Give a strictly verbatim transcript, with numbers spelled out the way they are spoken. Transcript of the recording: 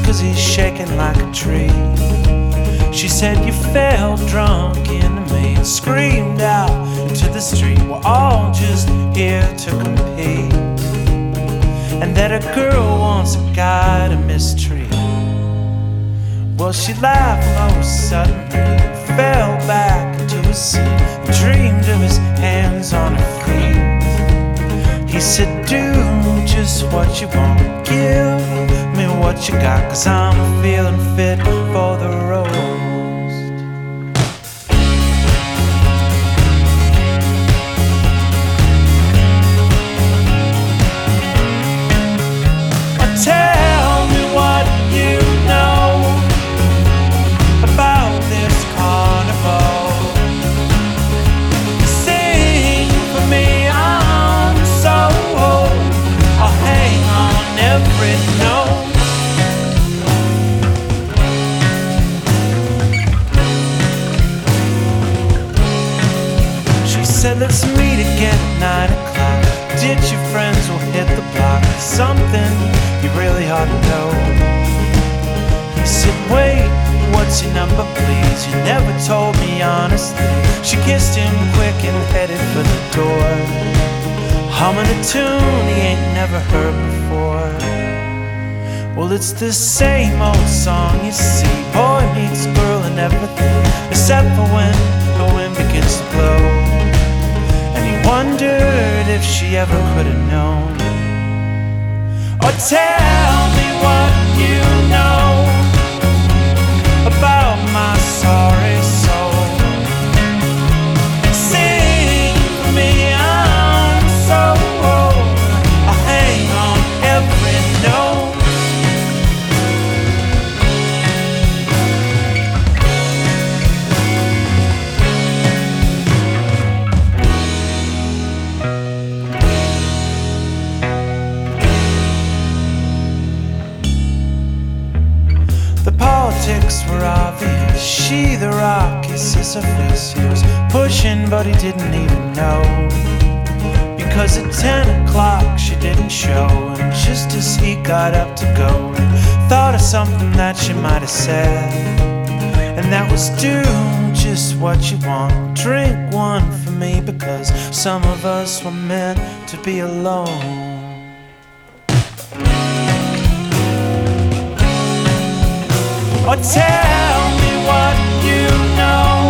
cause he's shaking like a tree. She said you fell drunk into me and screamed out into the street, we're all just here to compete, and that a girl wants a guy to mistreat. Well, she laughed most suddenly, fell back into his seat, dreamed of his hands on her feet. He said, do just what you want, give me what you got, cause I'm feeling fit for the roast. Tell me what you know about this carnival. Sing for me, I'm so old, I'll hang on every note. She said, let's meet again at nine o'clock. Ditch your friends, will hit the block. Something you really ought to know. He said, wait, what's your number, please? You never told me honestly. She kissed him quick and headed for the door, humming a tune he ain't never heard before. Well, it's the same old song, you see. Boy meets girl and everything, except for when the wind begins to blow. And he wondered if she ever could have known. Or tell me what you know about my sorry soul. Sing for me, I'm so old, I'll hang on every note. The politics were obvious. She, the rock, his Sisyphus. He was pushing, but he didn't even know, because at ten o'clock she didn't show. And just as he got up to go, thought of something that she might have said, and that was, do just what you want. Drink one for me, because some of us were meant to be alone. Or tell me what you know